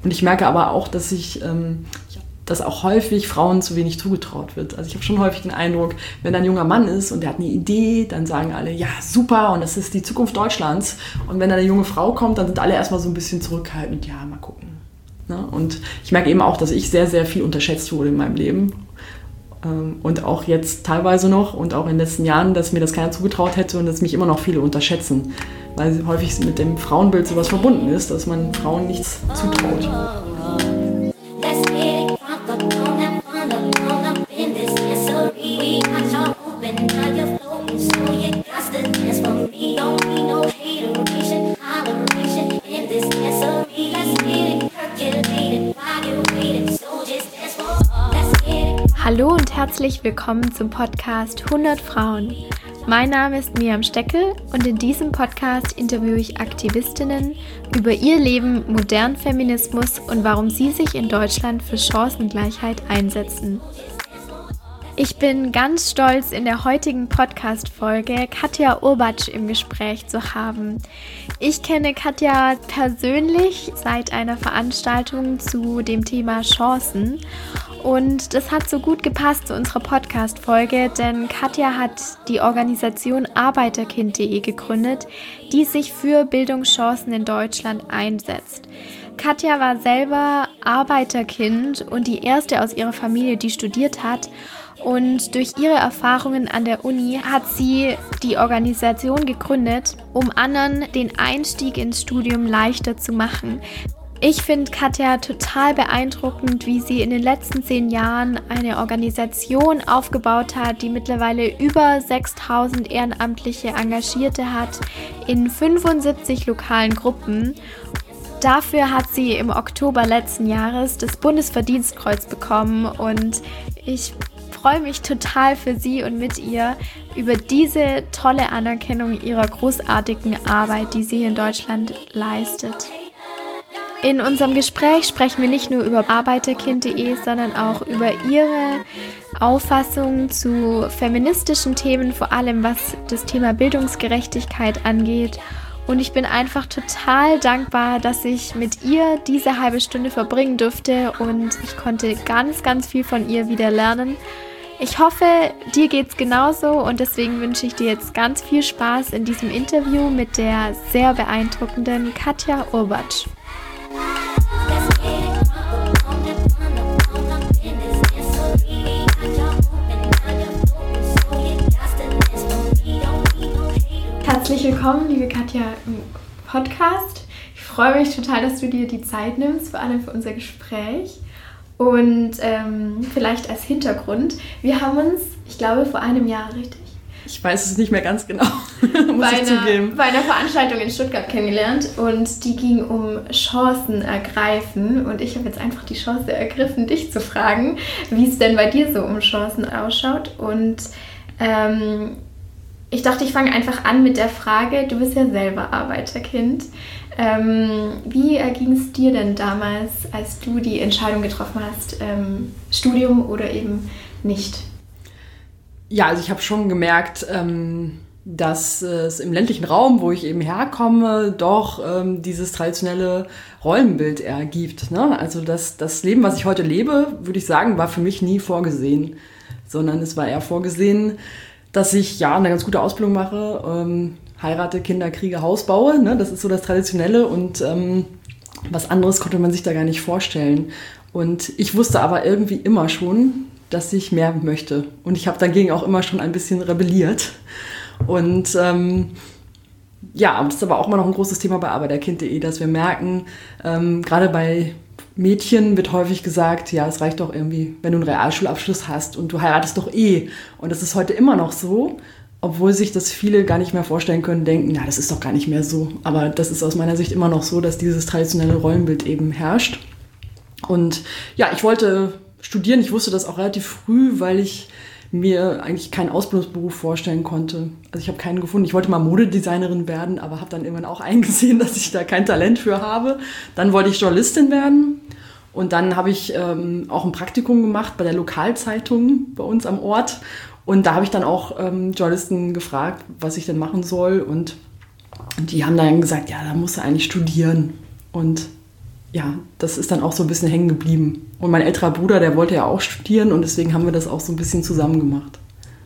Und ich merke aber auch, dass dass auch häufig Frauen zu wenig zugetraut wird. Also ich habe schon häufig den Eindruck, wenn ein junger Mann ist und der hat eine Idee, dann sagen alle, ja, super, und das ist die Zukunft Deutschlands. Und wenn dann eine junge Frau kommt, dann sind alle erstmal so ein bisschen zurückhaltend, ja, mal gucken. Ne? Und ich merke eben auch, dass ich sehr, sehr viel unterschätzt wurde in meinem Leben. Und auch jetzt teilweise noch und auch in den letzten Jahren, dass mir das keiner zugetraut hätte und dass mich immer noch viele unterschätzen. Weil häufig mit dem Frauenbild sowas verbunden ist, dass man Frauen nichts zutraut. Hallo und herzlich willkommen zum Podcast 100 Frauen. Mein Name ist Miriam Steckel und in diesem Podcast interviewe ich Aktivistinnen über ihr Leben, modernen Feminismus und warum sie sich in Deutschland für Chancengleichheit einsetzen. Ich bin ganz stolz, in der heutigen Podcast-Folge Katja Urbatsch im Gespräch zu haben. Ich kenne Katja persönlich seit einer Veranstaltung zu dem Thema Chancen und das hat so gut gepasst zu unserer Podcast-Folge, denn Katja hat die Organisation Arbeiterkind.de gegründet, die sich für Bildungschancen in Deutschland einsetzt. Katja war selber Arbeiterkind und die erste aus ihrer Familie, die studiert hat. Und durch ihre Erfahrungen an der Uni hat sie die Organisation gegründet, um anderen den Einstieg ins Studium leichter zu machen. Ich finde Katja total beeindruckend, wie sie in den letzten 10 Jahren eine Organisation aufgebaut hat, die mittlerweile über 6.000 ehrenamtliche Engagierte hat in 75 lokalen Gruppen. Dafür hat sie im Oktober letzten Jahres das Bundesverdienstkreuz bekommen und ich freue mich total für sie und mit ihr über diese tolle Anerkennung ihrer großartigen Arbeit, die sie hier in Deutschland leistet. In unserem Gespräch sprechen wir nicht nur über Arbeiterkind.de, sondern auch über ihre Auffassung zu feministischen Themen, vor allem was das Thema Bildungsgerechtigkeit angeht. Und ich bin einfach total dankbar, dass ich mit ihr diese halbe Stunde verbringen durfte und ich konnte ganz, ganz viel von ihr wieder lernen. Ich hoffe, dir geht's genauso und deswegen wünsche ich dir jetzt ganz viel Spaß in diesem Interview mit der sehr beeindruckenden Katja Urbatsch. Herzlich willkommen, liebe Katja, im Podcast. Ich freue mich total, dass du dir die Zeit nimmst, vor allem für unser Gespräch. Und vielleicht als Hintergrund, wir haben uns, ich glaube, vor einem Jahr, richtig? Ich weiß es nicht mehr ganz genau, muss ich zugeben. Bei einer Veranstaltung in Stuttgart kennengelernt und die ging um Chancen ergreifen. Und ich habe jetzt einfach die Chance ergriffen, dich zu fragen, wie es denn bei dir so um Chancen ausschaut. Und ich dachte, ich fange einfach an mit der Frage, du bist ja selber Arbeiterkind. Wie erging es dir denn damals, als du die Entscheidung getroffen hast, Studium oder eben nicht? Ja, also ich habe schon gemerkt, dass es im ländlichen Raum, wo ich eben herkomme, doch dieses traditionelle Rollenbild ergibt. Ne? Also das Leben, was ich heute lebe, würde ich sagen, war für mich nie vorgesehen, sondern es war eher vorgesehen, dass ich ja eine ganz gute Ausbildung mache, heirate, Kinder kriege, Haus baue. Ne? Das ist so das Traditionelle und was anderes konnte man sich da gar nicht vorstellen. Und ich wusste aber irgendwie immer schon, dass ich mehr möchte. Und ich habe dagegen auch immer schon ein bisschen rebelliert. Und ja, das ist aber auch immer noch ein großes Thema bei Arbeiterkind.de, dass wir merken, gerade bei Mädchen wird häufig gesagt, ja, es reicht doch irgendwie, wenn du einen Realschulabschluss hast und du heiratest doch eh. Und das ist heute immer noch so, obwohl sich das viele gar nicht mehr vorstellen können, denken, ja, das ist doch gar nicht mehr so. Aber das ist aus meiner Sicht immer noch so, dass dieses traditionelle Rollenbild eben herrscht. Und ja, ich wollte studieren. Ich wusste das auch relativ früh, weil ich mir eigentlich keinen Ausbildungsberuf vorstellen konnte. Also ich habe keinen gefunden. Ich wollte mal Modedesignerin werden, aber habe dann irgendwann auch eingesehen, dass ich da kein Talent für habe. Dann wollte ich Journalistin werden. Und dann habe ich auch ein Praktikum gemacht bei der Lokalzeitung bei uns am Ort. Und da habe ich dann auch Journalisten gefragt, was ich denn machen soll. Und die haben dann gesagt, ja, da musst du eigentlich studieren. Und ja, das ist dann auch so ein bisschen hängen geblieben. Und mein älterer Bruder, der wollte ja auch studieren und deswegen haben wir das auch so ein bisschen zusammen gemacht.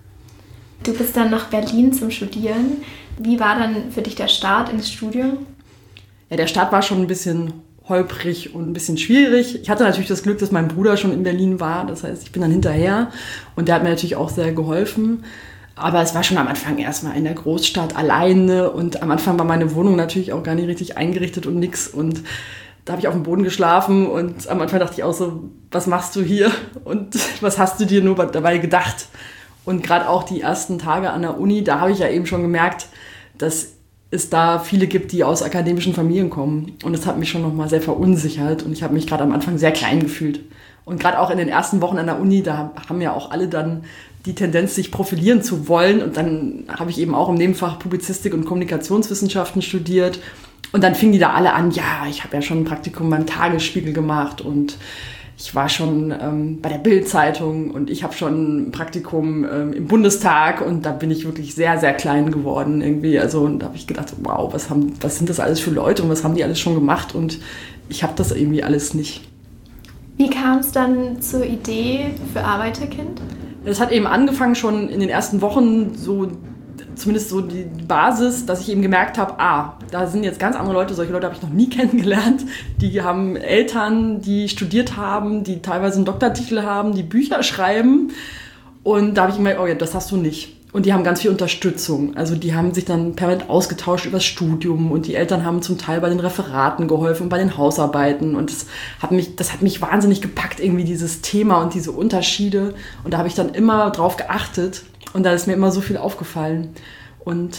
Du bist dann nach Berlin zum Studieren. Wie war dann für dich der Start ins Studium? Ja, der Start war schon ein bisschen holprig und ein bisschen schwierig. Ich hatte natürlich das Glück, dass mein Bruder schon in Berlin war. Das heißt, ich bin dann hinterher und der hat mir natürlich auch sehr geholfen. Aber es war schon am Anfang erstmal in der Großstadt alleine und am Anfang war meine Wohnung natürlich auch gar nicht richtig eingerichtet und nix. Und da habe ich auf dem Boden geschlafen und am Anfang dachte ich auch so, was machst du hier und was hast du dir nur dabei gedacht? Und gerade auch die ersten Tage an der Uni, da habe ich ja eben schon gemerkt, dass es da viele gibt, die aus akademischen Familien kommen. Und das hat mich schon nochmal sehr verunsichert und ich habe mich gerade am Anfang sehr klein gefühlt. Und gerade auch in den ersten Wochen an der Uni, da haben ja auch alle dann die Tendenz, sich profilieren zu wollen. Und dann habe ich eben auch im Nebenfach Publizistik und Kommunikationswissenschaften studiert. Und dann fingen die da alle an, ja, ich habe ja schon ein Praktikum beim Tagesspiegel gemacht und ich war schon bei der Bild-Zeitung und ich habe schon ein Praktikum im Bundestag und da bin ich wirklich sehr, sehr klein geworden irgendwie. Also und da habe ich gedacht, wow, was sind das alles für Leute und was haben die alles schon gemacht und ich habe das irgendwie alles nicht. Wie kam es dann zur Idee für Arbeiterkind? Das hat eben angefangen schon in den ersten Wochen, so zumindest so die Basis, dass ich eben gemerkt habe, da sind jetzt ganz andere Leute, solche Leute habe ich noch nie kennengelernt, die haben Eltern, die studiert haben, die teilweise einen Doktortitel haben, die Bücher schreiben und da habe ich gemerkt, oh ja, das hast du nicht. Und die haben ganz viel Unterstützung, also die haben sich dann permanent ausgetauscht über das Studium und die Eltern haben zum Teil bei den Referaten geholfen und bei den Hausarbeiten und das hat mich wahnsinnig gepackt, irgendwie dieses Thema und diese Unterschiede und da habe ich dann immer drauf geachtet. Und da ist mir immer so viel aufgefallen. Und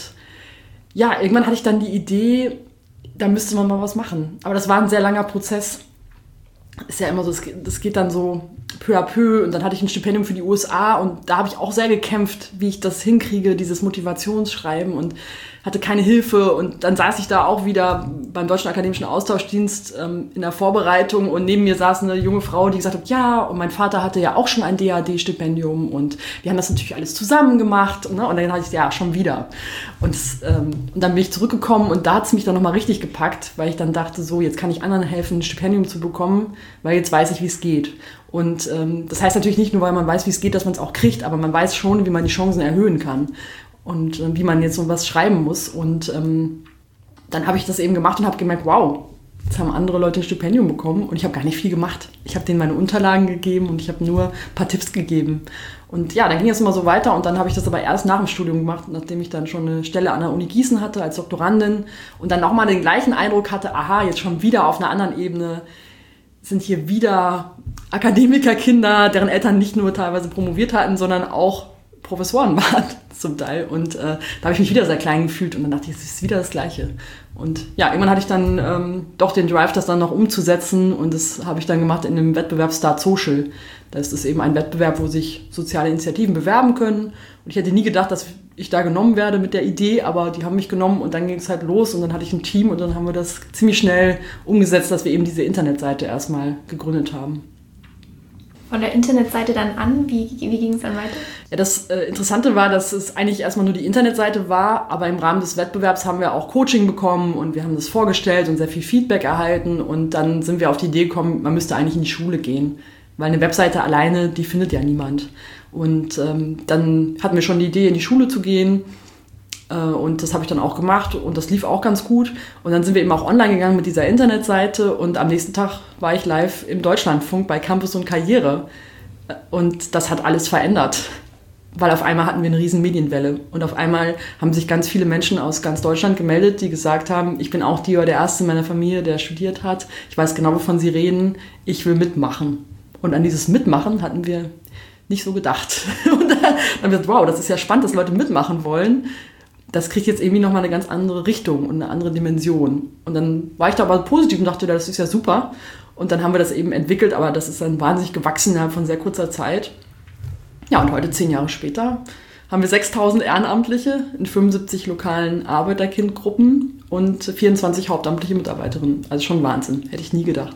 ja, irgendwann hatte ich dann die Idee, da müsste man mal was machen. Aber das war ein sehr langer Prozess. Ist ja immer so, das geht dann so peu à peu. Und dann hatte ich ein Stipendium für die USA und da habe ich auch sehr gekämpft, wie ich das hinkriege, dieses Motivationsschreiben und hatte keine Hilfe. Und dann saß ich da auch wieder beim Deutschen Akademischen Austauschdienst in der Vorbereitung und neben mir saß eine junge Frau, die gesagt hat, ja, und mein Vater hatte ja auch schon ein DAAD-Stipendium und wir haben das natürlich alles zusammen gemacht. Ne? Und dann hatte ich, ja, schon wieder. Und dann bin ich zurückgekommen und da hat es mich dann nochmal richtig gepackt, weil ich dann dachte, so, jetzt kann ich anderen helfen, ein Stipendium zu bekommen, weil jetzt weiß ich, wie es geht. Und das heißt natürlich nicht nur, weil man weiß, wie es geht, dass man es auch kriegt, aber man weiß schon, wie man die Chancen erhöhen kann. Und wie man jetzt so was schreiben muss. Und dann habe ich das eben gemacht und habe gemerkt, wow, jetzt haben andere Leute ein Stipendium bekommen und ich habe gar nicht viel gemacht. Ich habe denen meine Unterlagen gegeben und ich habe nur ein paar Tipps gegeben. Und ja, dann ging es immer so weiter und dann habe ich das aber erst nach dem Studium gemacht, nachdem ich dann schon eine Stelle an der Uni Gießen hatte als Doktorandin und dann nochmal den gleichen Eindruck hatte, aha, jetzt schon wieder auf einer anderen Ebene sind hier wieder Akademikerkinder, deren Eltern nicht nur teilweise promoviert hatten, sondern auch Professoren waren zum Teil. Und da habe ich mich wieder sehr klein gefühlt und dann dachte ich, es ist wieder das Gleiche. Und ja, irgendwann hatte ich dann doch den Drive, das dann noch umzusetzen und das habe ich dann gemacht in dem Wettbewerb Start Social. Da ist es eben ein Wettbewerb, wo sich soziale Initiativen bewerben können. Und ich hätte nie gedacht, dass ich da genommen werde mit der Idee, aber die haben mich genommen und dann ging es halt los und dann hatte ich ein Team und dann haben wir das ziemlich schnell umgesetzt, dass wir eben diese Internetseite erstmal gegründet haben. Von der Internetseite dann an, wie ging es dann weiter? Ja, das Interessante war, dass es eigentlich erstmal nur die Internetseite war, aber im Rahmen des Wettbewerbs haben wir auch Coaching bekommen und wir haben das vorgestellt und sehr viel Feedback erhalten und dann sind wir auf die Idee gekommen, man müsste eigentlich in die Schule gehen, weil eine Webseite alleine, die findet ja niemand. Und dann hatten wir schon die Idee, in die Schule zu gehen und das habe ich dann auch gemacht und das lief auch ganz gut. Und dann sind wir eben auch online gegangen mit dieser Internetseite und am nächsten Tag war ich live im Deutschlandfunk bei Campus und Karriere und das hat alles verändert, weil auf einmal hatten wir eine riesen Medienwelle und auf einmal haben sich ganz viele Menschen aus ganz Deutschland gemeldet, die gesagt haben, ich bin auch die oder der Erste in meiner Familie, der studiert hat, ich weiß genau, wovon Sie reden, ich will mitmachen. Und an dieses Mitmachen hatten wir nicht so gedacht. Und dann haben wir gesagt, wow, das ist ja spannend, dass Leute mitmachen wollen. Das kriegt jetzt irgendwie nochmal eine ganz andere Richtung und eine andere Dimension. Und dann war ich da aber positiv und dachte, das ist ja super. Und dann haben wir das eben entwickelt, aber das ist dann wahnsinnig gewachsen innerhalb von sehr kurzer Zeit. Ja, und heute, 10 Jahre später, haben wir 6.000 Ehrenamtliche in 75 lokalen Arbeiterkindgruppen und 24 hauptamtliche Mitarbeiterinnen. Also schon Wahnsinn, hätte ich nie gedacht.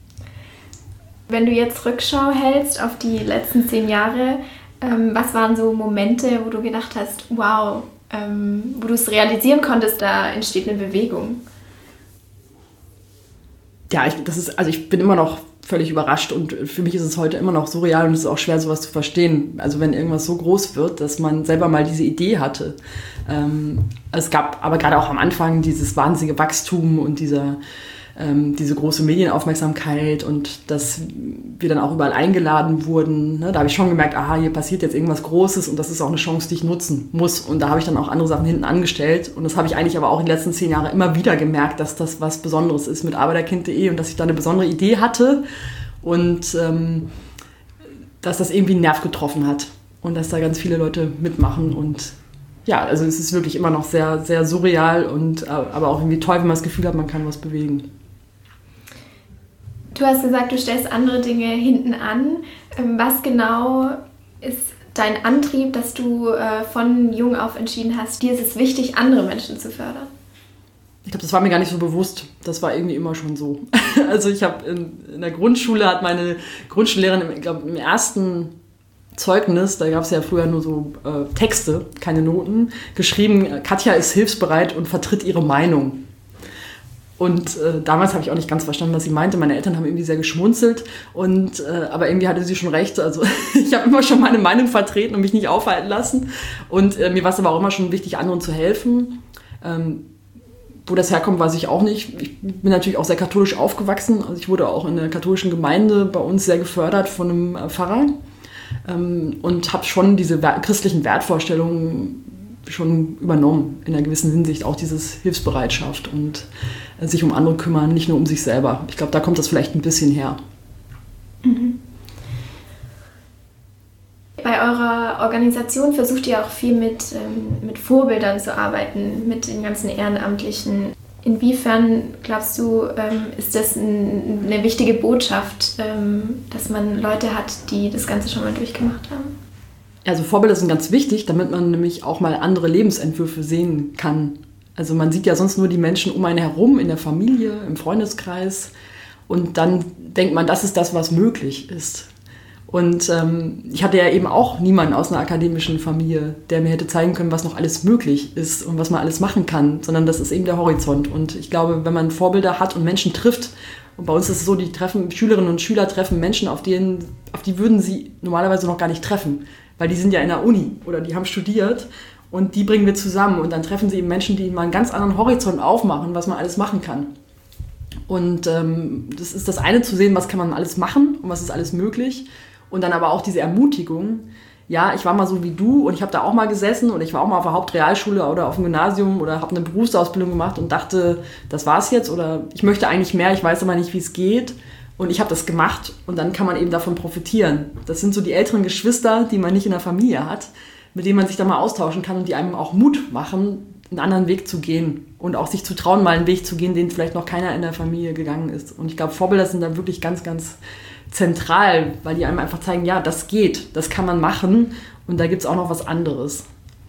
Wenn du jetzt Rückschau hältst auf die letzten 10 Jahre, was waren so Momente, wo du gedacht hast, wow, wo du es realisieren konntest, da entsteht eine Bewegung? Ja, ich bin immer noch völlig überrascht und für mich ist es heute immer noch surreal und es ist auch schwer, sowas zu verstehen. Also wenn irgendwas so groß wird, dass man selber mal diese Idee hatte. Es gab aber gerade auch am Anfang dieses wahnsinnige Wachstum und diese große Medienaufmerksamkeit und dass wir dann auch überall eingeladen wurden. Ne? Da habe ich schon gemerkt, aha, hier passiert jetzt irgendwas Großes und das ist auch eine Chance, die ich nutzen muss. Und da habe ich dann auch andere Sachen hinten angestellt. Und das habe ich eigentlich aber auch in den letzten 10 Jahren immer wieder gemerkt, dass das was Besonderes ist mit Arbeiterkind.de und dass ich da eine besondere Idee hatte und dass das irgendwie einen Nerv getroffen hat und dass da ganz viele Leute mitmachen. Und ja, also es ist wirklich immer noch sehr, sehr surreal und aber auch irgendwie toll, wenn man das Gefühl hat, man kann was bewegen. Du hast gesagt, du stellst andere Dinge hinten an. Was genau ist dein Antrieb, dass du von jung auf entschieden hast, dir ist es wichtig, andere Menschen zu fördern? Ich glaube, das war mir gar nicht so bewusst. Das war irgendwie immer schon so. Also ich habe in der Grundschule, hat meine Grundschullehrerin, ich glaube, im ersten Zeugnis, da gab es ja früher nur so Texte, keine Noten, geschrieben, Katja ist hilfsbereit und vertritt ihre Meinung. Und damals habe ich auch nicht ganz verstanden, was sie meinte. Meine Eltern haben irgendwie sehr geschmunzelt, aber irgendwie hatte sie schon recht. Also ich habe immer schon meine Meinung vertreten und mich nicht aufhalten lassen. Und mir war es aber auch immer schon wichtig, anderen zu helfen. Wo das herkommt, weiß ich auch nicht. Ich bin natürlich auch sehr katholisch aufgewachsen. Also ich wurde auch in der katholischen Gemeinde bei uns sehr gefördert von einem Pfarrer. Und habe schon diese christlichen Wertvorstellungen schon übernommen, in einer gewissen Hinsicht auch dieses Hilfsbereitschaft und sich um andere kümmern, nicht nur um sich selber. Ich glaube, da kommt das vielleicht ein bisschen her. Mhm. Bei eurer Organisation versucht ihr auch viel mit Vorbildern zu arbeiten, mit den ganzen Ehrenamtlichen. Inwiefern, glaubst du, ist das eine wichtige Botschaft, dass man Leute hat, die das Ganze schon mal durchgemacht haben? Also Vorbilder sind ganz wichtig, damit man nämlich auch mal andere Lebensentwürfe sehen kann. Also man sieht ja sonst nur die Menschen um einen herum, in der Familie, im Freundeskreis. Und dann denkt man, das ist das, was möglich ist. Und ich hatte ja eben auch niemanden aus einer akademischen Familie, der mir hätte zeigen können, was noch alles möglich ist und was man alles machen kann, sondern das ist eben der Horizont. Und ich glaube, wenn man Vorbilder hat und Menschen trifft, und bei uns ist es so, Schülerinnen und Schüler treffen Menschen, auf die würden sie normalerweise noch gar nicht treffen, weil die sind ja in der Uni oder die haben studiert und die bringen wir zusammen und dann treffen sie eben Menschen, die mal einen ganz anderen Horizont aufmachen, was man alles machen kann. Und das ist das eine, zu sehen, was kann man alles machen und was ist alles möglich. Und dann aber auch diese Ermutigung, ja, ich war mal so wie du und ich habe da auch mal gesessen und ich war auch mal auf der Hauptrealschule oder auf dem Gymnasium oder habe eine Berufsausbildung gemacht und dachte, das war's jetzt oder ich möchte eigentlich mehr, ich weiß aber nicht, wie es geht. Und ich habe das gemacht und dann kann man eben davon profitieren. Das sind so die älteren Geschwister, die man nicht in der Familie hat, mit denen man sich da mal austauschen kann und die einem auch Mut machen, einen anderen Weg zu gehen und auch sich zu trauen, mal einen Weg zu gehen, den vielleicht noch keiner in der Familie gegangen ist. Und ich glaube, Vorbilder sind da wirklich ganz, ganz zentral, weil die einem einfach zeigen, ja, das geht, das kann man machen und da gibt es auch noch was anderes.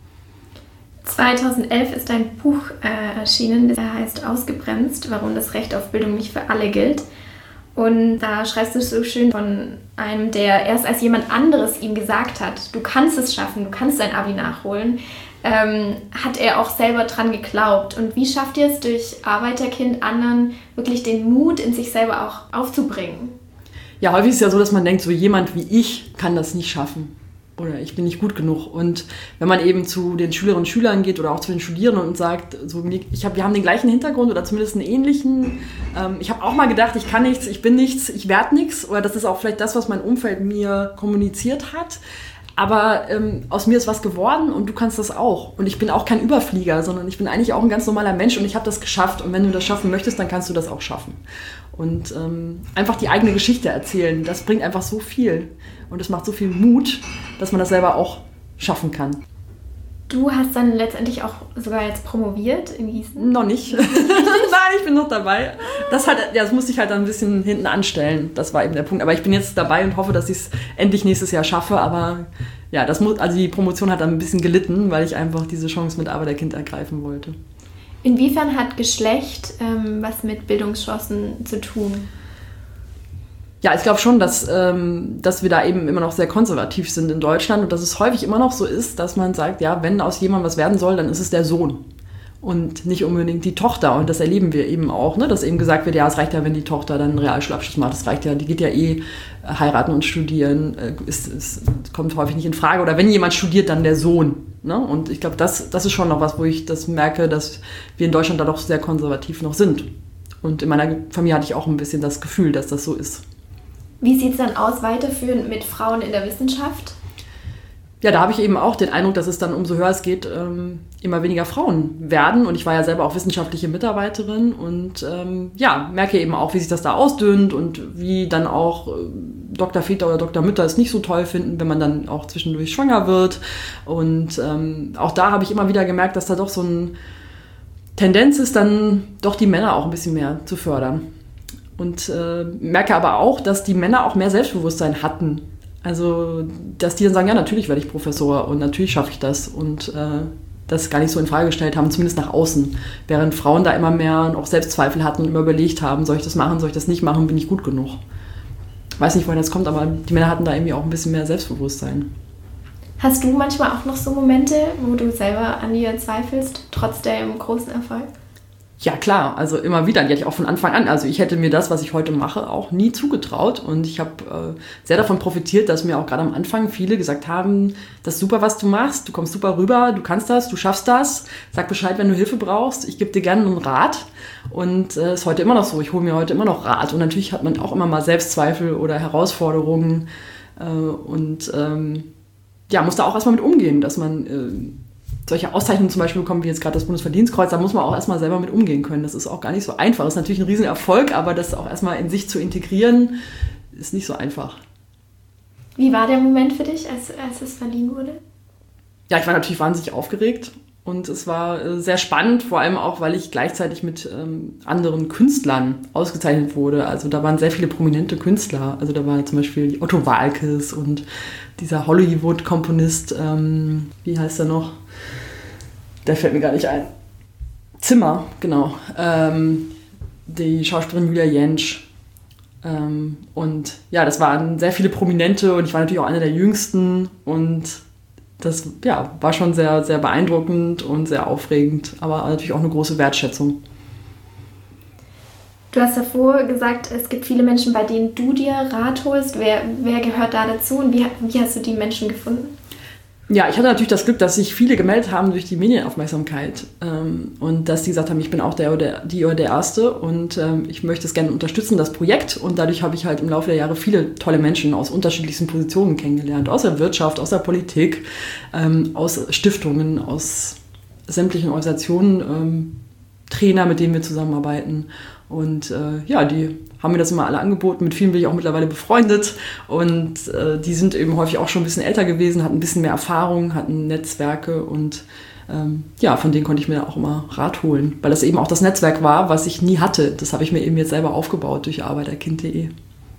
2011 ist ein Buch erschienen, das heißt Ausgebremst, warum das Recht auf Bildung nicht für alle gilt. Und da schreibst du so schön von einem, der erst als jemand anderes ihm gesagt hat, du kannst es schaffen, du kannst dein Abi nachholen, hat er auch selber dran geglaubt. Und wie schafft ihr es durch Arbeiterkind anderen wirklich den Mut in sich selber auch aufzubringen? Ja, häufig ist es ja so, dass man denkt, so jemand wie ich kann das nicht schaffen oder ich bin nicht gut genug. Und wenn man eben zu den Schülerinnen und Schülern geht oder auch zu den Studierenden und sagt, so, wir haben den gleichen Hintergrund oder zumindest einen ähnlichen, ich habe auch mal gedacht, ich kann nichts, ich bin nichts, ich werde nichts oder das ist auch vielleicht das, was mein Umfeld mir kommuniziert hat. Aber aus mir ist was geworden und du kannst das auch. Und ich bin auch kein Überflieger, sondern ich bin eigentlich auch ein ganz normaler Mensch und ich habe das geschafft. Und wenn du das schaffen möchtest, dann kannst du das auch schaffen. Und einfach die eigene Geschichte erzählen, das bringt einfach so viel. Und es macht so viel Mut, dass man das selber auch schaffen kann. Du hast dann letztendlich auch sogar jetzt promoviert in Gießen? Noch nicht. Nein, ich bin noch dabei. Das musste ich halt dann ein bisschen hinten anstellen. Das war eben der Punkt. Aber ich bin jetzt dabei und hoffe, dass ich es endlich nächstes Jahr schaffe. Aber ja, also die Promotion hat dann ein bisschen gelitten, weil ich einfach diese Chance mit Arbeiterkind ergreifen wollte. Inwiefern hat Geschlecht was mit Bildungschancen zu tun? Ja, ich glaube schon, dass wir da eben immer noch sehr konservativ sind in Deutschland und dass es häufig immer noch so ist, dass man sagt, ja, wenn aus jemandem was werden soll, dann ist es der Sohn. und nicht unbedingt die Tochter. Und das erleben wir eben auch, ne? Dass eben gesagt wird, ja, es reicht ja, wenn die Tochter dann einen Realschulabschluss macht. Das reicht ja, die geht ja heiraten und studieren. Es kommt häufig nicht in Frage. Oder wenn jemand studiert, dann der Sohn. Ne? Und ich glaube, das ist schon noch was, wo ich das merke, dass wir in Deutschland da doch sehr konservativ noch sind. Und in meiner Familie hatte ich auch ein bisschen das Gefühl, dass das so ist. Wie sieht es dann aus, weiterführend mit Frauen in der Wissenschaft? Ja, da habe ich eben auch den Eindruck, dass es dann, umso höher es geht, immer weniger Frauen werden. Und ich war ja selber auch wissenschaftliche Mitarbeiterin und merke eben auch, wie sich das da ausdünnt und wie dann auch Doktorväter oder Doktormütter es nicht so toll finden, wenn man dann auch zwischendurch schwanger wird. Und auch da habe ich immer wieder gemerkt, dass da doch so eine Tendenz ist, dann doch die Männer auch ein bisschen mehr zu fördern. Und merke aber auch, dass die Männer auch mehr Selbstbewusstsein hatten. Also, dass die dann sagen, ja, natürlich werde ich Professor und natürlich schaffe ich das und das gar nicht so in Frage gestellt haben, zumindest nach außen. Während Frauen da immer mehr auch Selbstzweifel hatten und immer überlegt haben, soll ich das machen, soll ich das nicht machen, bin ich gut genug. Weiß nicht, woher das kommt, aber die Männer hatten da irgendwie auch ein bisschen mehr Selbstbewusstsein. Hast du manchmal auch noch so Momente, wo du selber an dir zweifelst, trotz dem großen Erfolg? Ja, klar, also immer wieder, die hatte ich auch von Anfang an. Also ich hätte mir das, was ich heute mache, auch nie zugetraut. Und ich habe sehr davon profitiert, dass mir auch gerade am Anfang viele gesagt haben, das ist super, was du machst, du kommst super rüber, du kannst das, du schaffst das, sag Bescheid, wenn du Hilfe brauchst, ich gebe dir gerne einen Rat. Und ist heute immer noch so, ich hole mir heute immer noch Rat. Und natürlich hat man auch immer mal Selbstzweifel oder Herausforderungen muss da auch erstmal mit umgehen, dass man solche Auszeichnungen zum Beispiel bekommen, wie jetzt gerade das Bundesverdienstkreuz, da muss man auch erstmal selber mit umgehen können. Das ist auch gar nicht so einfach. Das ist natürlich ein Riesenerfolg, aber das auch erstmal in sich zu integrieren, ist nicht so einfach. Wie war der Moment für dich, als es verliehen wurde? Ja, ich war natürlich wahnsinnig aufgeregt und es war sehr spannend, vor allem auch, weil ich gleichzeitig mit anderen Künstlern ausgezeichnet wurde. Also da waren sehr viele prominente Künstler. Also da war zum Beispiel Otto Waalkes und dieser Hollywood-Komponist, wie heißt er noch? Der fällt mir gar nicht ein. Zimmer, genau. Die Schauspielerin Julia Jentsch. Und ja, das waren sehr viele Prominente und ich war natürlich auch eine der Jüngsten und das war schon sehr, sehr beeindruckend und sehr aufregend, aber natürlich auch eine große Wertschätzung. Du hast davor gesagt, es gibt viele Menschen, bei denen du dir Rat holst. Wer gehört da dazu und wie hast du die Menschen gefunden? Ja, ich hatte natürlich das Glück, dass sich viele gemeldet haben durch die Medienaufmerksamkeit und dass die gesagt haben, ich bin auch der oder die Erste und ich möchte es gerne unterstützen, das Projekt. Und dadurch habe ich halt im Laufe der Jahre viele tolle Menschen aus unterschiedlichsten Positionen kennengelernt. Aus der Wirtschaft, aus der Politik, aus Stiftungen, aus sämtlichen Organisationen, Trainer, mit denen wir zusammenarbeiten. Und die haben mir das immer alle angeboten. Mit vielen bin ich auch mittlerweile befreundet. Und die sind eben häufig auch schon ein bisschen älter gewesen, hatten ein bisschen mehr Erfahrung, hatten Netzwerke. Und von denen konnte ich mir auch immer Rat holen. Weil das eben auch das Netzwerk war, was ich nie hatte. Das habe ich mir eben jetzt selber aufgebaut durch arbeiterkind.de.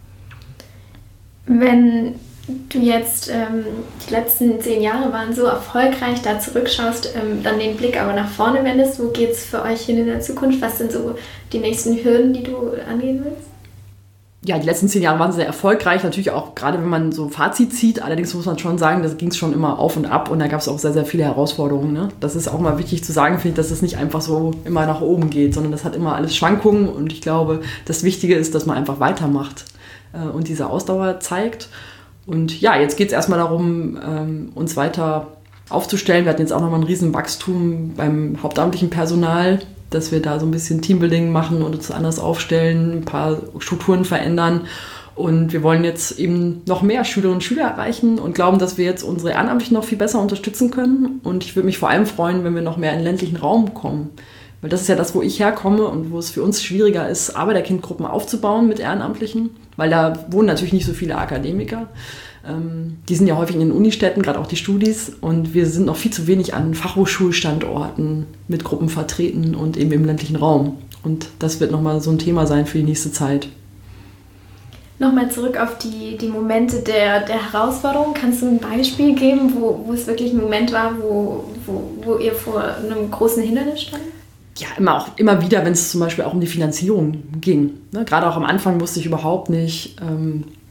Wenn du jetzt die letzten 10 Jahre waren so erfolgreich, da zurückschaust, dann den Blick aber nach vorne wendest, wo geht es für euch hin in der Zukunft? Was sind so die nächsten Hürden, die du angehen willst? Ja, die letzten 10 Jahre waren sehr erfolgreich, natürlich auch gerade wenn man so ein Fazit zieht. Allerdings muss man schon sagen, da ging es schon immer auf und ab und da gab es auch sehr, sehr viele Herausforderungen. Ne? Das ist auch mal wichtig zu sagen, finde ich, dass es nicht einfach so immer nach oben geht, sondern das hat immer alles Schwankungen und ich glaube, das Wichtige ist, dass man einfach weitermacht und diese Ausdauer zeigt. Und ja, jetzt geht es erstmal darum, uns weiter aufzustellen. Wir hatten jetzt auch nochmal ein Riesenwachstum beim hauptamtlichen Personal, dass wir da so ein bisschen Teambuilding machen und uns anders aufstellen, ein paar Strukturen verändern. Und wir wollen jetzt eben noch mehr Schülerinnen und Schüler erreichen und glauben, dass wir jetzt unsere Ehrenamtlichen noch viel besser unterstützen können. Und ich würde mich vor allem freuen, wenn wir noch mehr in den ländlichen Raum kommen. Weil das ist ja das, wo ich herkomme und wo es für uns schwieriger ist, Arbeiterkindgruppen aufzubauen mit Ehrenamtlichen, weil da wohnen natürlich nicht so viele Akademiker. Die sind ja häufig in den Unistädten, gerade auch die Studis. Und wir sind noch viel zu wenig an Fachhochschulstandorten mit Gruppen vertreten und eben im ländlichen Raum. Und das wird nochmal so ein Thema sein für die nächste Zeit. Nochmal zurück auf die Momente der Herausforderung. Kannst du ein Beispiel geben, wo es wirklich ein Moment war, wo ihr vor einem großen Hindernis stand? Ja, immer wieder, wenn es zum Beispiel auch um die Finanzierung ging. Ne? Gerade auch am Anfang wusste ich überhaupt nicht,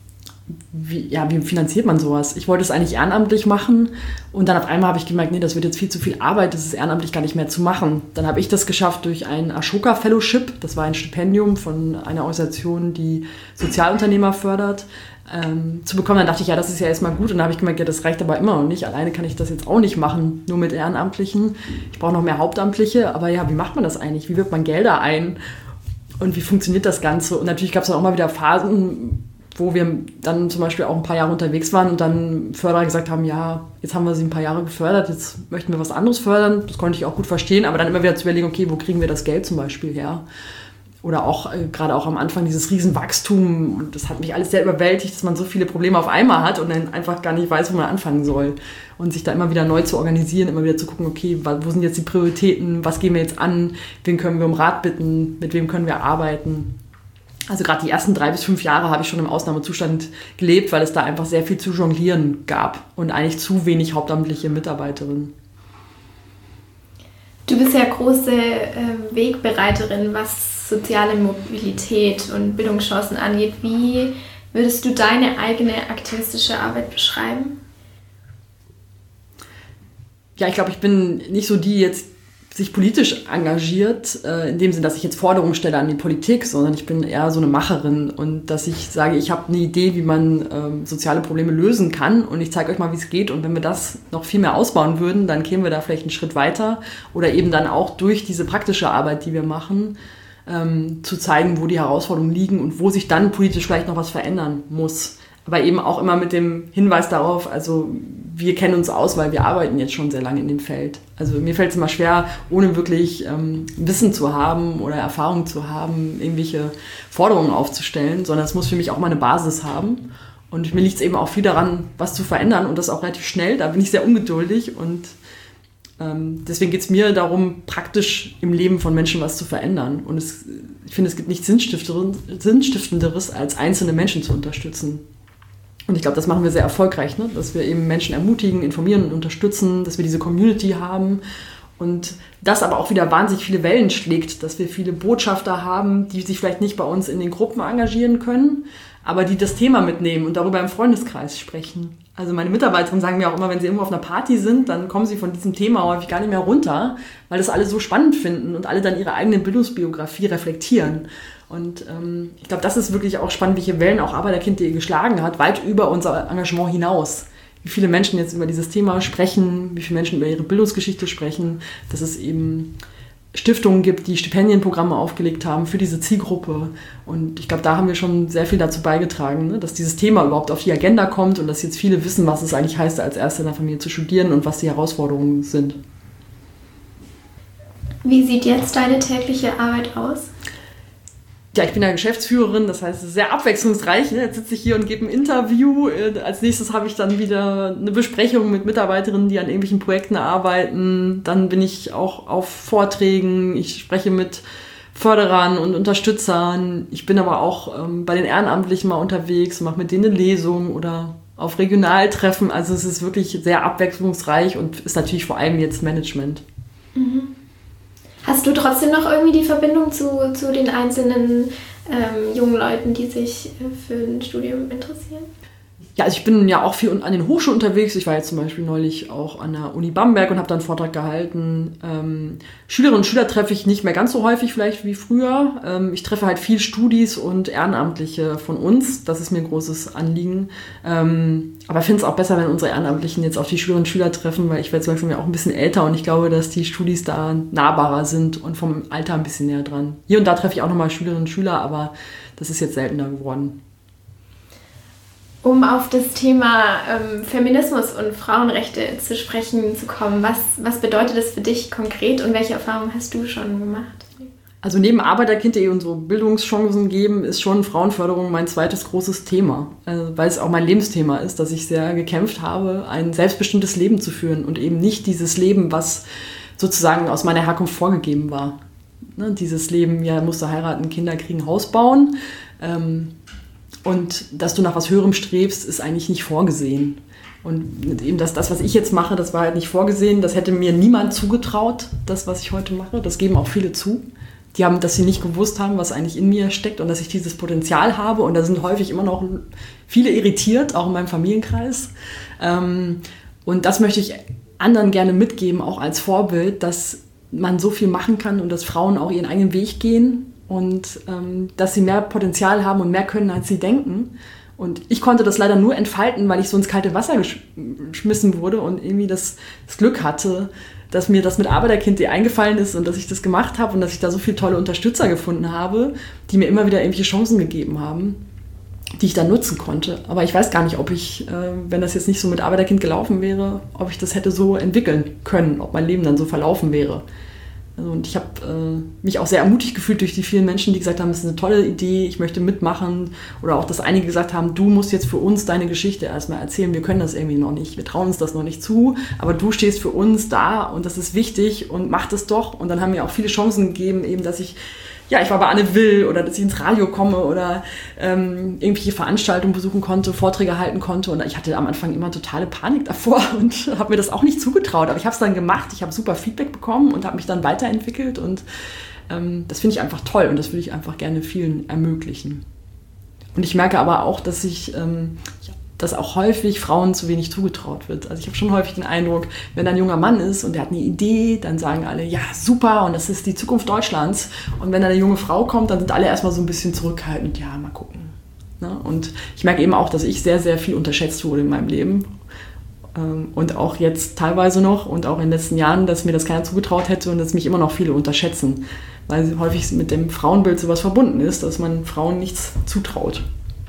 wie finanziert man sowas? Ich wollte es eigentlich ehrenamtlich machen und dann auf einmal habe ich gemerkt, nee, das wird jetzt viel zu viel Arbeit, das ist ehrenamtlich gar nicht mehr zu machen. Dann habe ich das geschafft durch ein Ashoka Fellowship, das war ein Stipendium von einer Organisation, die Sozialunternehmer fördert, zu bekommen. Dann dachte ich, ja, das ist ja erstmal gut und dann habe ich gemerkt, ja, das reicht aber immer noch nicht. Alleine kann ich das jetzt auch nicht machen, nur mit Ehrenamtlichen. Ich brauche noch mehr Hauptamtliche, aber ja, wie macht man das eigentlich? Wie wirbt man Gelder ein? Und wie funktioniert das Ganze? Und natürlich gab es dann auch mal wieder Phasen, wo wir dann zum Beispiel auch ein paar Jahre unterwegs waren und dann Förderer gesagt haben, ja, jetzt haben wir sie ein paar Jahre gefördert, jetzt möchten wir was anderes fördern. Das konnte ich auch gut verstehen, aber dann immer wieder zu überlegen, okay, wo kriegen wir das Geld zum Beispiel her? Oder auch gerade auch am Anfang dieses Riesenwachstum. Und das hat mich alles sehr überwältigt, dass man so viele Probleme auf einmal hat und dann einfach gar nicht weiß, wo man anfangen soll. Und sich da immer wieder neu zu organisieren, immer wieder zu gucken, okay, wo sind jetzt die Prioritäten, was gehen wir jetzt an, wen können wir um Rat bitten, mit wem können wir arbeiten. Also gerade die ersten 3 bis 5 Jahre habe ich schon im Ausnahmezustand gelebt, weil es da einfach sehr viel zu jonglieren gab und eigentlich zu wenig hauptamtliche Mitarbeiterinnen. Du bist ja große Wegbereiterin, was soziale Mobilität und Bildungschancen angeht. Wie würdest du deine eigene aktivistische Arbeit beschreiben? Ja, ich glaube, ich bin nicht so die jetzt sich politisch engagiert, in dem Sinn, dass ich jetzt Forderungen stelle an die Politik, sondern ich bin eher so eine Macherin und dass ich sage, ich habe eine Idee, wie man soziale Probleme lösen kann und ich zeige euch mal, wie es geht und wenn wir das noch viel mehr ausbauen würden, dann kämen wir da vielleicht einen Schritt weiter oder eben dann auch durch diese praktische Arbeit, die wir machen, zu zeigen, wo die Herausforderungen liegen und wo sich dann politisch vielleicht noch was verändern muss. Aber eben auch immer mit dem Hinweis darauf, also wir kennen uns aus, weil wir arbeiten jetzt schon sehr lange in dem Feld. Also mir fällt es immer schwer, ohne wirklich Wissen zu haben oder Erfahrung zu haben, irgendwelche Forderungen aufzustellen, sondern es muss für mich auch mal eine Basis haben. Und mir liegt es eben auch viel daran, was zu verändern und das auch relativ schnell. Da bin ich sehr ungeduldig und deswegen geht es mir darum, praktisch im Leben von Menschen was zu verändern. Und ich finde, es gibt nichts Sinnstiftenderes, als einzelne Menschen zu unterstützen. Und ich glaube, das machen wir sehr erfolgreich, ne? Dass wir eben Menschen ermutigen, informieren und unterstützen, dass wir diese Community haben und das aber auch wieder wahnsinnig viele Wellen schlägt, dass wir viele Botschafter haben, die sich vielleicht nicht bei uns in den Gruppen engagieren können, aber die das Thema mitnehmen und darüber im Freundeskreis sprechen. Also meine Mitarbeiterinnen sagen mir auch immer, wenn sie irgendwo auf einer Party sind, dann kommen sie von diesem Thema häufig gar nicht mehr runter, weil das alle so spannend finden und alle dann ihre eigene Bildungsbiografie reflektieren. Und ich glaube, das ist wirklich auch spannend, welche Wellen auch Arbeiterkind.de geschlagen hat, weit über unser Engagement hinaus. Wie viele Menschen jetzt über dieses Thema sprechen, wie viele Menschen über ihre Bildungsgeschichte sprechen, dass es eben Stiftungen gibt, die Stipendienprogramme aufgelegt haben für diese Zielgruppe. Und ich glaube, da haben wir schon sehr viel dazu beigetragen, ne, dass dieses Thema überhaupt auf die Agenda kommt und dass jetzt viele wissen, was es eigentlich heißt, als Erste in der Familie zu studieren und was die Herausforderungen sind. Wie sieht jetzt deine tägliche Arbeit aus? Ja, ich bin ja Geschäftsführerin, das heißt, es ist sehr abwechslungsreich. Ne? Jetzt sitze ich hier und gebe ein Interview. Als nächstes habe ich dann wieder eine Besprechung mit Mitarbeiterinnen, die an irgendwelchen Projekten arbeiten. Dann bin ich auch auf Vorträgen. Ich spreche mit Förderern und Unterstützern. Ich bin aber auch bei den Ehrenamtlichen mal unterwegs und mache mit denen eine Lesung oder auf Regionaltreffen. Also es ist wirklich sehr abwechslungsreich und ist natürlich vor allem jetzt Management. Mhm. Hast du trotzdem noch irgendwie die Verbindung zu den einzelnen jungen Leuten, die sich für ein Studium interessieren? Ja, also ich bin ja auch viel an den Hochschulen unterwegs. Ich war jetzt zum Beispiel neulich auch an der Uni Bamberg und habe da einen Vortrag gehalten. Schülerinnen und Schüler treffe ich nicht mehr ganz so häufig vielleicht wie früher. Ich treffe halt viel Studis und Ehrenamtliche von uns. Das ist mir ein großes Anliegen. Aber ich finde es auch besser, wenn unsere Ehrenamtlichen jetzt auf die Schülerinnen und Schüler treffen, weil ich werde zum Beispiel auch ein bisschen älter und ich glaube, dass die Studis da nahbarer sind und vom Alter ein bisschen näher dran. Hier und da treffe ich auch nochmal Schülerinnen und Schüler, aber das ist jetzt seltener geworden. Um auf das Thema Feminismus und Frauenrechte zu sprechen zu kommen, was bedeutet das für dich konkret und welche Erfahrungen hast du schon gemacht? Also neben Arbeiterkind.de und so Bildungschancen geben, ist schon Frauenförderung mein zweites großes Thema, weil es auch mein Lebensthema ist, dass ich sehr gekämpft habe, ein selbstbestimmtes Leben zu führen und eben nicht dieses Leben, was sozusagen aus meiner Herkunft vorgegeben war. Ne, dieses Leben, ja, musst du heiraten, Kinder kriegen, Haus bauen. Und dass du nach was Höherem strebst, ist eigentlich nicht vorgesehen. Und eben das, was ich jetzt mache, das war halt nicht vorgesehen. Das hätte mir niemand zugetraut, das, was ich heute mache. Das geben auch viele zu, dass sie nicht gewusst haben, was eigentlich in mir steckt und dass ich dieses Potenzial habe. Und da sind häufig immer noch viele irritiert, auch in meinem Familienkreis. Und das möchte ich anderen gerne mitgeben, auch als Vorbild, dass man so viel machen kann und dass Frauen auch ihren eigenen Weg gehen und dass sie mehr Potenzial haben und mehr können, als sie denken. Und ich konnte das leider nur entfalten, weil ich so ins kalte Wasser geschmissen wurde und irgendwie das Glück hatte, dass mir das mit Arbeiterkind eingefallen ist und dass ich das gemacht habe und dass ich da so viele tolle Unterstützer gefunden habe, die mir immer wieder irgendwelche Chancen gegeben haben, die ich dann nutzen konnte. Aber ich weiß gar nicht, ob ich, wenn das jetzt nicht so mit Arbeiterkind gelaufen wäre, ob ich das hätte so entwickeln können, ob mein Leben dann so verlaufen wäre. Also, und ich habe mich auch sehr ermutigt gefühlt durch die vielen Menschen, die gesagt haben, das ist eine tolle Idee, ich möchte mitmachen. Oder auch, dass einige gesagt haben, du musst jetzt für uns deine Geschichte erstmal erzählen, wir können das irgendwie noch nicht, wir trauen uns das noch nicht zu, aber du stehst für uns da und das ist wichtig und mach das doch. Und dann haben mir auch viele Chancen gegeben, eben, dass ich war bei Anne Will oder dass ich ins Radio komme oder irgendwelche Veranstaltungen besuchen konnte, Vorträge halten konnte. Und ich hatte am Anfang immer totale Panik davor und habe mir das auch nicht zugetraut. Aber ich habe es dann gemacht, ich habe super Feedback bekommen und habe mich dann weiterentwickelt. Und das finde ich einfach toll und das würde ich einfach gerne vielen ermöglichen. Und ich merke aber auch, dass dass auch häufig Frauen zu wenig zugetraut wird. Also ich habe schon häufig den Eindruck, wenn da ein junger Mann ist und der hat eine Idee, dann sagen alle, ja, super, und das ist die Zukunft Deutschlands. Und wenn da eine junge Frau kommt, dann sind alle erstmal so ein bisschen zurückhaltend, ja, mal gucken. Ne? Und ich merke eben auch, dass ich sehr, sehr viel unterschätzt wurde in meinem Leben. Und auch jetzt teilweise noch und auch in den letzten Jahren, dass mir das keiner zugetraut hätte und dass mich immer noch viele unterschätzen. Weil häufig mit dem Frauenbild sowas verbunden ist, dass man Frauen nichts zutraut.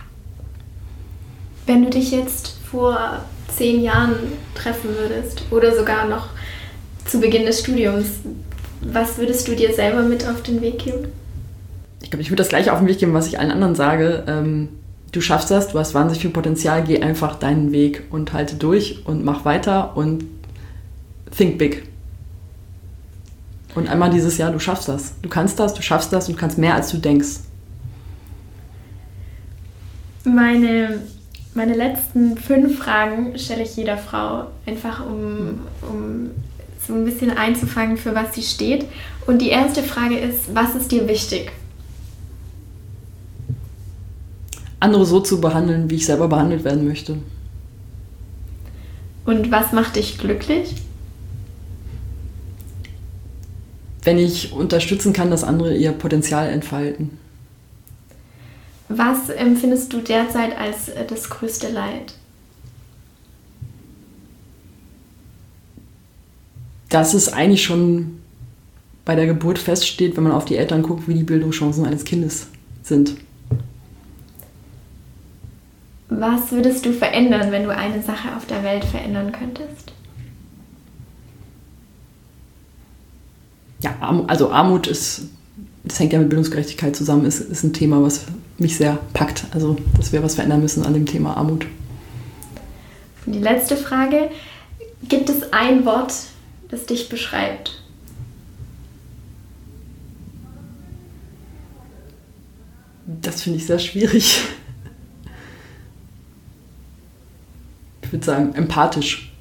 Wenn du dich jetzt vor 10 Jahren treffen würdest oder sogar noch zu Beginn des Studiums, was würdest du dir selber mit auf den Weg geben? Ich glaube, ich würde das Gleiche auf den Weg geben, was ich allen anderen sage. Du schaffst das, du hast wahnsinnig viel Potenzial, geh einfach deinen Weg und halte durch und mach weiter und think big. Und einmal dieses Jahr, du schaffst das. Du kannst das, du schaffst das und du kannst mehr, als du denkst. Meine letzten 5 Fragen stelle ich jeder Frau, einfach um so ein bisschen einzufangen, für was sie steht. Und die erste Frage ist, was ist dir wichtig? Andere so zu behandeln, wie ich selber behandelt werden möchte. Und was macht dich glücklich? Wenn ich unterstützen kann, dass andere ihr Potenzial entfalten. Was empfindest du derzeit als das größte Leid? Dass es eigentlich schon bei der Geburt feststeht, wenn man auf die Eltern guckt, wie die Bildungschancen eines Kindes sind. Was würdest du verändern, wenn du eine Sache auf der Welt verändern könntest? Ja, also Armut ist, das hängt ja mit Bildungsgerechtigkeit zusammen, ist ein Thema, was mich sehr packt. Also, dass wir was verändern müssen an dem Thema Armut. Und die letzte Frage, gibt es ein Wort, das dich beschreibt? Das finde ich sehr schwierig. Ich würde sagen, empathisch.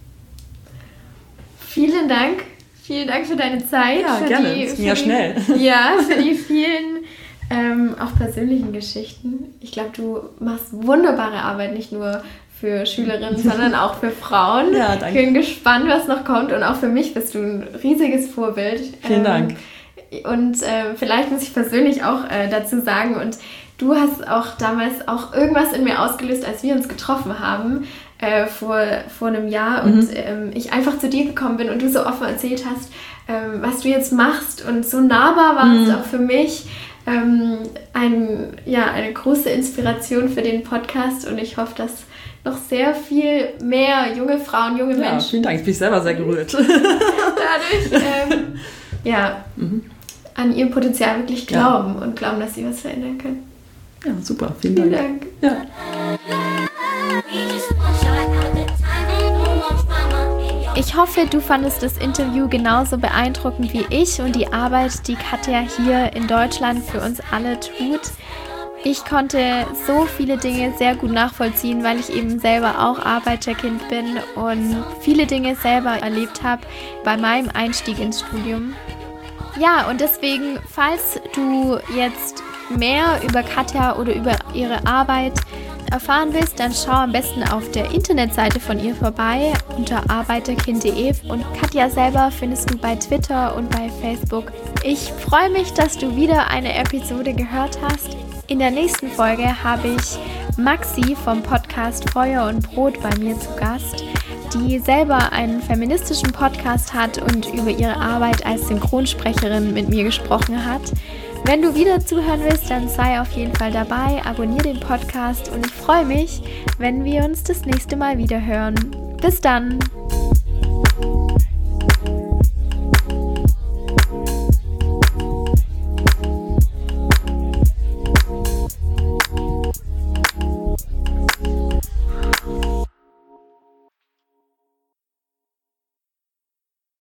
Vielen Dank für deine Zeit. Ja, gerne. Das ging ja schnell. Ja, für die vielen auch persönlichen Geschichten. Ich glaube, du machst wunderbare Arbeit, nicht nur für Schülerinnen, sondern auch für Frauen. Ja, danke. Ich bin gespannt, was noch kommt, und auch für mich bist du ein riesiges Vorbild. Vielen Dank. Und vielleicht muss ich persönlich auch dazu sagen, und du hast auch damals auch irgendwas in mir ausgelöst, als wir uns getroffen haben, vor einem Jahr, und ich einfach zu dir gekommen bin und du so offen erzählt hast, was du jetzt machst, und so nahbar warst auch für mich. Eine große Inspiration für den Podcast, und ich hoffe, dass noch sehr viel mehr junge Frauen, junge Menschen... Vielen Dank, ich bin selber sehr gerührt. Dadurch an ihr Potenzial wirklich glauben und glauben, dass sie was verändern können. Ja, super, vielen Dank. Vielen Dank. Ja. Ich hoffe, du fandest das Interview genauso beeindruckend wie ich und die Arbeit, die Katja hier in Deutschland für uns alle tut. Ich konnte so viele Dinge sehr gut nachvollziehen, weil ich eben selber auch Arbeiterkind bin und viele Dinge selber erlebt habe bei meinem Einstieg ins Studium. Ja, und deswegen, falls du jetzt mehr über Katja oder über ihre Arbeit erfahren willst, dann schau am besten auf der Internetseite von ihr vorbei unter arbeiterkind.de, und Katja selber findest du bei Twitter und bei Facebook. Ich freue mich, dass du wieder eine Episode gehört hast. In der nächsten Folge habe ich Maxi vom Podcast Feuer und Brot bei mir zu Gast, die selber einen feministischen Podcast hat und über ihre Arbeit als Synchronsprecherin mit mir gesprochen hat. Wenn du wieder zuhören willst, dann sei auf jeden Fall dabei, abonniere den Podcast und ich freue mich, wenn wir uns das nächste Mal wieder hören. Bis dann!